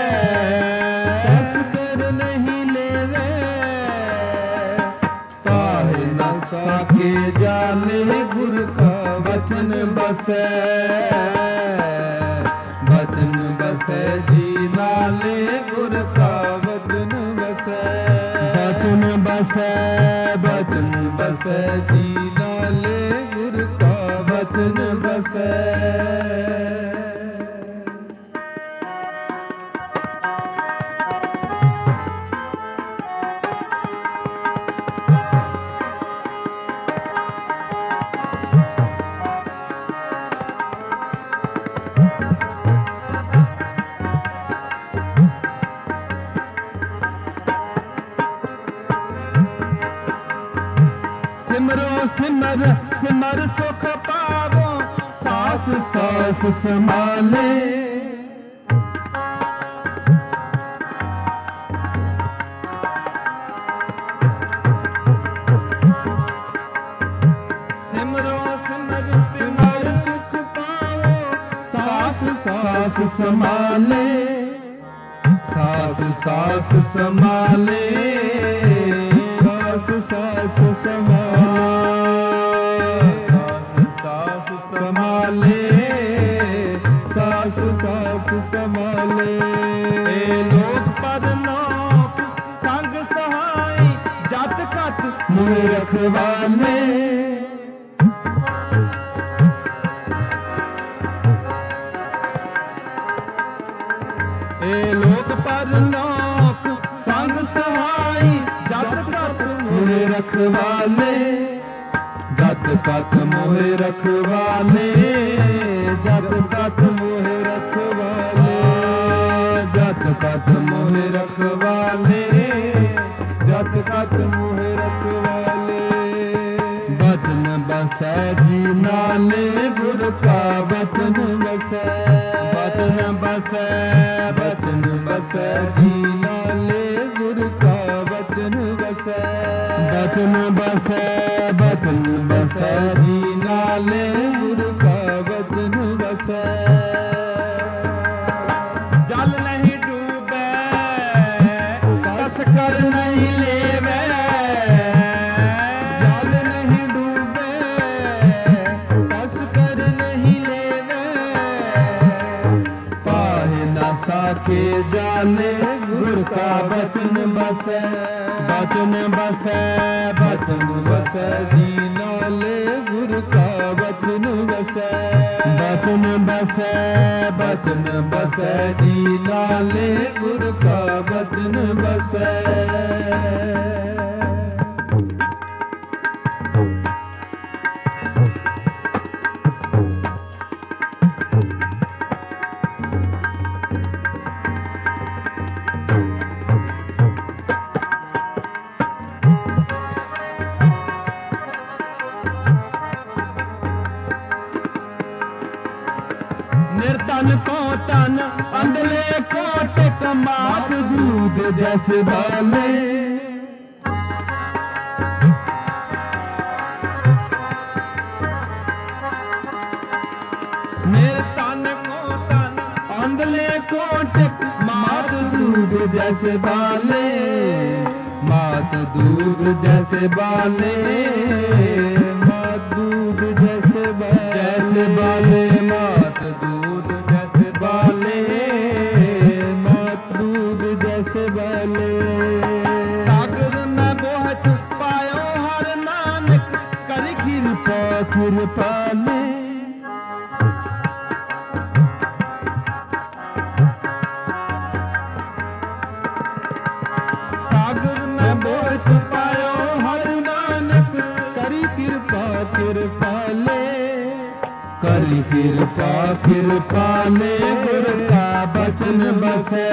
तस्कर नहीं लेवे। ताहे न साके जाले गुर का ਬਚਨ ਬਸੈ, ਬਚਨ ਬਸੈ ਜੀ ਨਾਲੇ ਗੁਰ ਕਾ ਬਚਨ ਬਸੈ, ਬਚਨ ਬਸੈ, ਬਚਨ ਬਸੈ ਜੀ ਨਾਲੇ ਗੁਰ ਕਾ ਬਚਨ ਬਸੈ। ਸਿਮਰੋ ਸਿਮਰ ਸਿਮਰ ਸੁਖ ਪਾਵੋ, ਸਾਸ ਸਾਸ ਸੰਭਾਲੇ। ਸਿਮਰੋ ਸਿਮਰ ਸਿਮਰ ਸੁਖ ਪਾਵੋ, ਸਾਸ ਸਾਸ ਸੰਭਾਲੇ, ਸਾਸ ਸਾਸ ਸੰਭਾਲੇ, ਸਾਸ ਸਾਸ ਸੰਭਾਲੇ, ਸਾਸ ਸੰਭਾਲੇ, ਸਾਸ ਸਾਸ ਸੰਭਾਲੇ। ਇਹ ਲੋਕ ਪਰਲੋਕ ਸੰਗ ਸਹਾਈ, ਜਤ ਕਤ ਮੁਹਿ ਰਖਵਾਲੇ, ਇਹ ਲੋਕ ਪਰਲੋਕ ਸੰਗ ਸਹਾਈ, ਜਤ ਕਤ ਮੁਹਿ ਰਖਵਾਲੇ, ਜਤ ਕਤ ਮੋਹਿ ਰਖਵਾਲੇ, ਜਤ ਕਤ ਮੁਹਿ ਰਖਵਾਲੇ, ਜਤ ਕਤ ਮੋਹਿ ਰਖਵਾਲੇ, ਜਤ ਕਤ ਮੁਹਿ ਰਖਵਾਲੇ। ਬਚਨ ਬਸੈ ਜੀ ਨਾਲੇ ਗੁਰ ਕਾ ਬਚਨ ਬਸੈ, ਬਚਨ ਬਸੈ, ਬਚਨ ਬਸੈ ਜੀ ਨਾਲੇ ਗੁਰ ਕਾ ਬਚਨ ਬਸੈ, ਬਚਨ ਬਸੈ, ਬਚਨ ਬਸੈ ਜੀ ਨਾਲੇ ਗੁਰ ਕਾ ਬਚਨ ਬਸੈ। ਜਲ ਨਹੀਂ ਡੂਬੈ, ਕਸ ਕਰ ਨਹੀਂ ਲੇਵੈ, ਜਲ ਨਹੀਂ ਡੂਬੇ, ਕਸ ਕਰ ਨਹੀਂ ਲੇਵੈ, ਪਾਹਿ ਨਾ ਸਾਕੇ ਜਾਲੇ ਗੁਰ ਕਾ ਬਚਨ ਬਸੈ, ਬਚਨ ਬਸੈ, ਬਚਨ ਬਸੈ ਜੀ ਨਾਲੇ ਗੁਰ ਕਾ ਬਚਨ ਬਸੈ, ਬਚਨ ਬਸੈ, ਬਚਨ ਬਸੈ ਜੀ ਨਾਲੇ ਗੁਰ ਕਾ ਬਚਨ ਬਸੈ। ਨਿਰਤਨ ਕੋ ਤਨ ਅੰਦਲੇ ਕੋਟ ਕਮਾਤ ਦੂਧ ਜਸ ਵਾਲੇ, ਨਿਰਤਨ ਕੋ ਤਨ ਅੰਦਲੇ ਕੋਟ ਮਾਤ ਦੂਧ ਜਸ ਵਾਲੇ, ਮਾਤ ਦੂਧ ਜਸ ਵਾਲੇ, ਮਾਤ ਦੂਧ ਜੈਸੇ ਜੈਸੇ ਬਾਲੇ, ਮਾਤ ਦੂਧ ਜੈਸੇ ਬਾਲੇ, ਮਾਤ ਦੂਧ ਜੈਸੇ ਬਾਲੇ। ਸਾਗਰ ਮੈਂ ਬੋਹਤ ਪਾਇਓ ਹਰ ਨਾਨਕ, ਕਰਿ ਕਿਰਪਾ ਕਿਰਪਾਲੇ। ਸਾਗਰ ਮੈਂ ਬੋਹਤ ਪਾਇਓ ਹਰ ਨਾਨਕ, ਕਰਿ ਕਿਰਪਾ ਕਿਰਪਾਲੇ, ਕਰਿ ਕਿਰਪਾ ਕਿਰਪਾਲੇ, ਗੁਰ ਕਾ ਬਚਨ ਬਸੈ,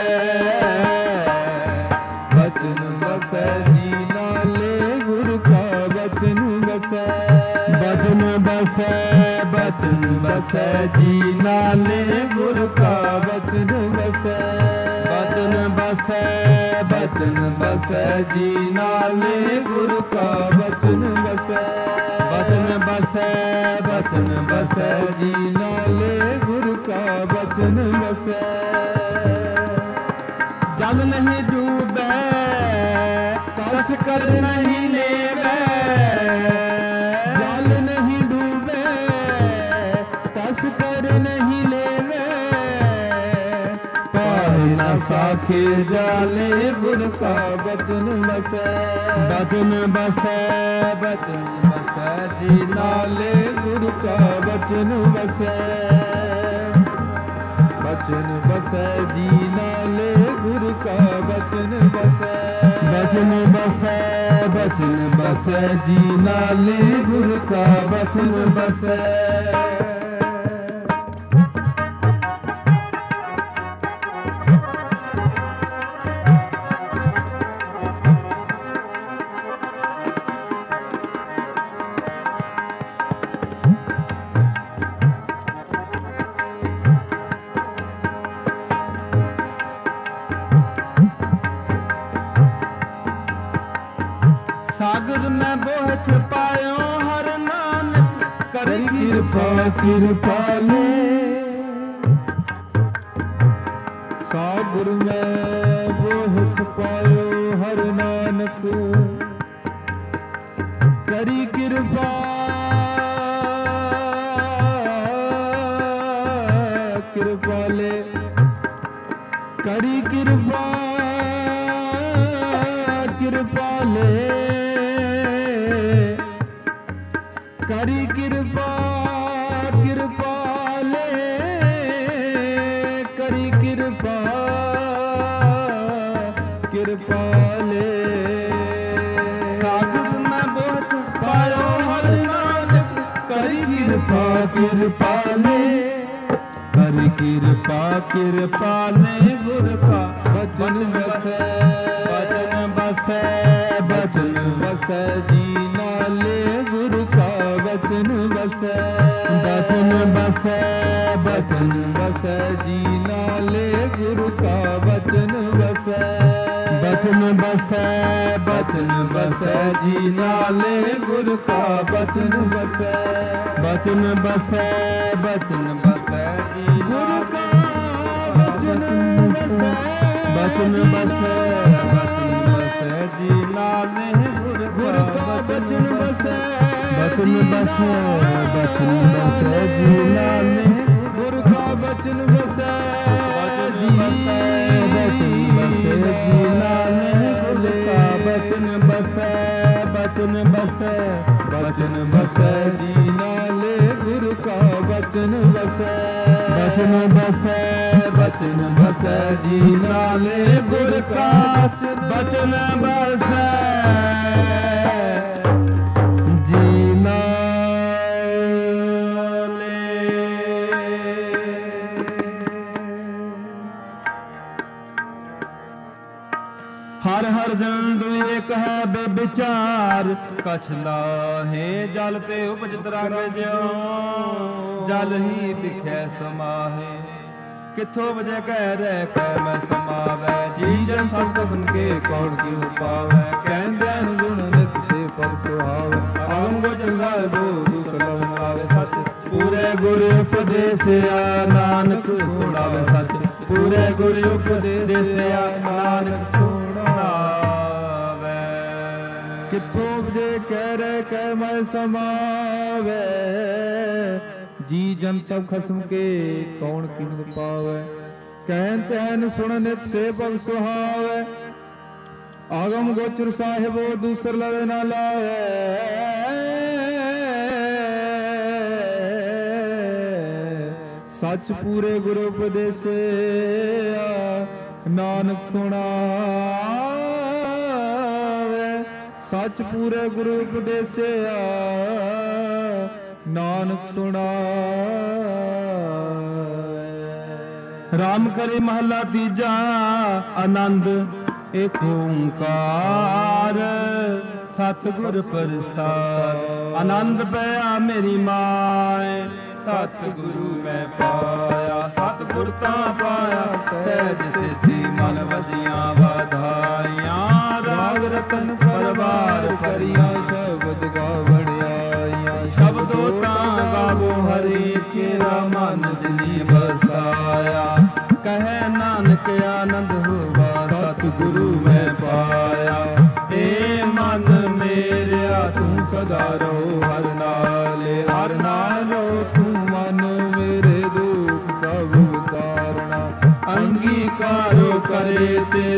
ਬਚਨ ਬਸੈ ਜੀ ਨਾਲੇ ਗੁਰ ਕਾ ਬਚਨ ਬਸੈ, ਬਚਨ ਬਸੈ, ਬਚਨ ਬਸੈ ਜੀ ਨਾਲੇ ਗੁਰ ਕਾ ਬਚਨ ਬਸੈ, ਬਚਨ ਬਸੈ, ਬਚਨ ਬਸੈ ਜੀ ਨਾਲੇ ਗੁਰ ਕਾ ਬਚਨ ਬਸੈ, ਬਚਨ ਬਸੈ, ਬਚਨ ਬਸੈ ਜੀ ਨਾਲੇ ਗੁਰ ਕਾ ਬਚਨ ਬਸੈ। ਜਲ ਨਹੀਂ ਡੂਬੈ, ਕਸ ਕਰ ਨਹੀਂ ਲੇਵੈ, ਜਲ ਨਹੀਂ ਡੂਬੇ, लिखे जाले गुर का बचन बसै। बचन बसै बचन बसै जी नाले गुर का बचन बसै। बचन बसै जी नाले गुर का बचन बसै। बचन बसै बचन बसै जी नाले गुर का बचन बसै। सागर में बोहत पायो हर नानक करी कृपा कृपाले। सागर में बोहत पायो हर नानक करी कृपा। कृपाले करी कृपा कृपाले। करी कृपा कृपाले। करी कृपा कृपाले। सागर में बोहत पायो हर नानक करी कृपा कृपाले। करी कृपा कृपाले गुर का बचन बसै। बचन बसै बचन बसै जी नाले गुर का बचन बसै। बचन बसै बचन बसै जी नाले गुरु का बचन बसै। बचन बसै बचन बसै जी नाले गुर का बचन बसै। बचन बसै बचन बसै जी गुरु का बचन बसै। बचन बसै बचन बसै जी नाले गुर का बचन बसै। बचन बसै बचन बसै जी नाले गुर का बचन बसै। बचन बसै जी नाले गुर का बचन बसै। बचन बसै बचन बसै जी नाले गुर का बचन बसै। बचन बसै बचन बसै जी नाले गुर का बचन बसै जी नाले। हर हर जन दुई एक है बेविचार कछ लाहे जल ते उपजत रंग ज्यों जल ही दिखै समाहे। किथों वजह कह रह कह मैं समावै जी जन सब कसम के कौन क्यों पावै। कहते गुण नित से फल सुहावै। आगम गोचर साहिबो दूसरा आवे सच पूरे गुर उपदेश नानक सुनावे सच। पूरे गुर उपदेश नानक सुनावे। किथों जे कह रहे कह मैं समावै जी जन सब खसम के कौन किन पावै। कहते हैं सुन नित से पग सुहावै। आगम गोचर साहिबो दूसर लवे ना लावे। सच पूरे गुरु उपदेश नानक सुनावे। सच पूरे गुरु उपदेश नानक सुनावे। राम करे महला तीजा आनंद एक ओंकार सतगुर प्रसाद। आनंद पया मेरी माए सतगुरु मैं पाया। सतगुर ता पाया सहज सिद्धि मन वजियां बधाइयां। राग रतन परवार करिया शब्द गावण आइया। शब्दों ता गावो हरि केरा मन दिली बसाया। कहे नानक आनंद हुआ सतगुरु मैं पाया। ए मन मेरा तू सदा रहो हर नाले। हर नाल तू मन मेरे दुख सब विसारना। अंगीकारो करे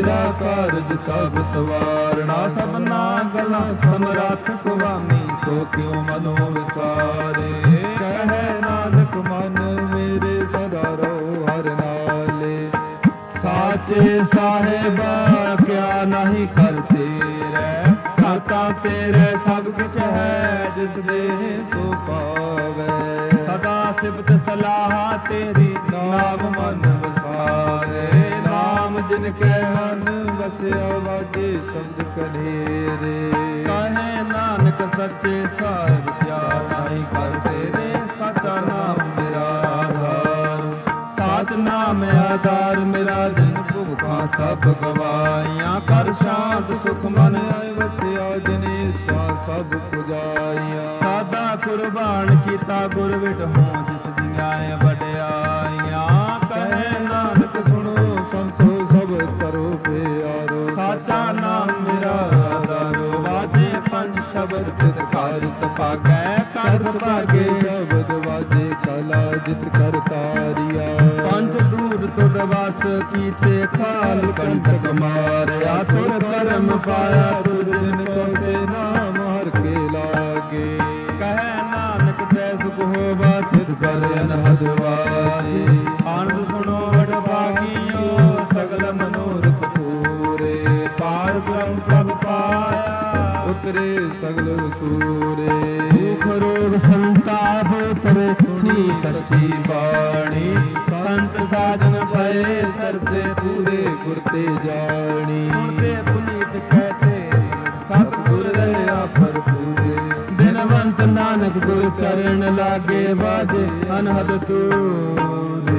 ਤੇਰਾ ਕਾਰਜ ਸਭ ਸਵਾਰਨਾ, ਸਭਨਾ ਗਲਾਂ ਸਮਰੱਥ ਸੁਆਮੀ, ਸੋ ਕਿਉ ਮਨੋ ਵਿਸਾਰੇ। ਕਹੈ ਨਾਨਕ ਮਨ ਮੇਰੇ ਸਦਾ ਰਹੋ ਹਰਿ ਨਾਲੇ, ਸਾਚੇ ਸਾਹਿਬਾ ਕਿਆ ਨਹੀਂ ਕਰ ਤੇਰੇ, ਕਰਤਾ ਤੇਰੇ ਸਭ ਕੁਛ ਹੈ, ਜਿਸ ਦੇ ਸੋ ਪਾਵੈ। ਸਦਾ ਸਿਫਤ ਸਲਾਹ ਤੇਰੀ, ਨਾਮ ਮਨ ਵਸਾਰੇ, ਨਾਮ ਜਿਨ ਕੈ ਮਨ ਵਸਿਆ, ਵਾਜੇ ਸ਼ਬਦ ਕਨੇਰੇ। ਕਹੇ ਨਾਨਕ ਸੱਚੇ ਸਾਹਿਬ ਕਿਆ ਨਹੀਂ ਕਰ ਤੇਰੇ, ਸਾਚਾ ਨਾਮ ਮੇਰਾ ਆਧਾਰ, ਸਾਚ ਨਾਮ ਆਧਾਰ ਮੇਰਾ, ਜਿਨ ਭੁਖਾਂ ਸਭ ਗਵਾਈਆਂ, ਕਰ ਸ਼ਾਂਤ ਸੁਖ ਮਨ ਆਏ ਵਸਿਆ, ਜਿਨੇ ਸ਼ਾ ਸਭ ਪੁਜਾਈਆਂ। ਸਾਦਾ ਕੁਰਬਾਨ ਕੀਤਾ ਗੁਰ ਵਿਟਹੋਂ, ਜਿਸ ਦੀਆਂ ਵਡਿਆਈਆਂ। ਕਹੇ ਨਾਨਕ ਸੁਣੋ ਸੰਤੋ ਸਭ ਕਰੋ ਪਿਆਰੋ, ਸਾਚਾ ਨਾਮ ਮੇਰਾ ਆਧਾਰੋ, ਵਾਜੇ ਪੰਜ ਸ਼ਬਦ ਤਿਤ ਘਰ ਸੁਭਾਗੈ, ਕਰ ਸੁਭਾਗੇ ਸ਼ਬਦ ਵਾਜੇ ਕਲਾ ਜਿਤ ਕਰ ਤਾਰਿਆ। ਪੰਜ ਦੂਰ ਤੁਧ ਵਸ ਕੀਤੇ, ਖਾਲ ਕੰਟਕ ਮਾਰਿਆ, ਤੁਰ ਕਰਮ ਪਾਇਆ ਤੁਧ ਜਿਨ ਕੋ ਸੇ ਨਾਮ ਹਰ ਕੇ ਲਾਗੇ। ਕਹੈ ਨਾਨਕ ਤੈ ਸੁਖ ਹੋਵਾ, ਤਿਤ ਕਰ ਅਨਹਦ ਵਾਜੇ। ਆਨੰਦ ਸੁਣੋ ਵਡ ਭਾਗੀਓ, ਸਗਲ ਮਨੋਰਥ ਪੂਰੇ, ਪਾਰ ਬ੍ਰਹਮ ਪ੍ਰਭ ਪਾਇਆ, ਉਤਰੇ ਸਗਲ ਸੂਰੇ। ਦੁਖ ਰੋਗ ਸੰਤਾਪ ਉਤਰੇ, ਸੁਣੀ ਸੱਚੀ ਬਾਣੀ, ਸੰਤ ਸਾਜਨ ਭਏ ਸਰਸੇ ਪੂਰੇ ਗੁਰ ਤੇ ਜਾਣੀ। ਸੁਣਦੇ ਪੁਨੀਤ ਕਹਤੇ, ਸਤਿਗੁਰ ਰਹਾ ਭਰਪੂਰੇ। ਬਿਨਵੰਤ ਨਾਨਕ ਗੁਰ ਚਰਨ ਲਾਗੇ, ਵਾਜੇ ਅਨਹਦ ਤੂਰੇ।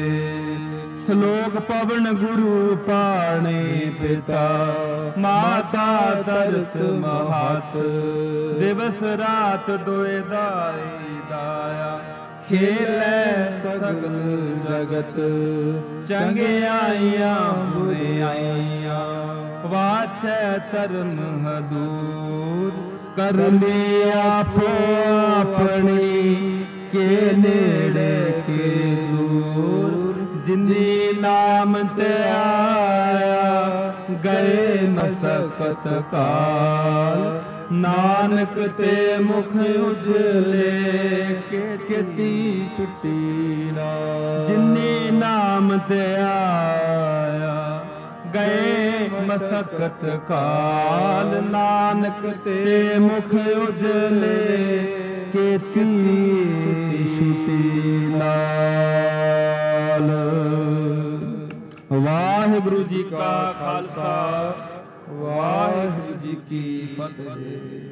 ਸ਼ਲੋਕ ਪਵਨ ਗੁਰੂ ਪਾਣੇ ਪਿਤਾ, ਮਾਤਾ ਧਰਤ ਮਹਤ, ਦਿਵਸ ਰਾਤ ਦੋਇ ਦਾਈ ਦਾਇਆ, ਖੇਲੇ ਸਗਲ ਜਗਤ, ਚੰਗਿਆਈਆਂ ਬੁਰਿਆਈਆਂ, ਵਾਚੈ ਧਰਮ ਹਦੂਰ, ਕਰਨੀ ਆਪੋ ਆਪਣੀ, ਕੇ ਨੇੜੇ ਕੇ ਦੂਰ। ਜਿਨੀ ਨਾਮ ਤੇ ਆਇਆ, ਗਏ ਮਸਕਤ ਕਾਲ, ਨਾਨਕ ਤੇ ਮੁਖ ਉਜਲੇ, ਕੀਤੀ ਛੁੱਟੀ ਨਾ। ਜਿਨੀ ਨਾਮ ਤੇ ਆਇਆ, ਗਏ ਮਸਕਤ ਕਾਲ, ਨਾਨਕ ਤੇ ਮੁਖ ਉਜਲੇ, ਕੀਤੀ ਛੁੱਟੀ ਨਾਲ। ਵਾਹਿਗੁਰੂ ਜੀ ਕਾ ਖਾਲਸਾ, ਵਾਹਿਗੁਰੂ ਜੀ ਕੀ ਫਤਿਹ।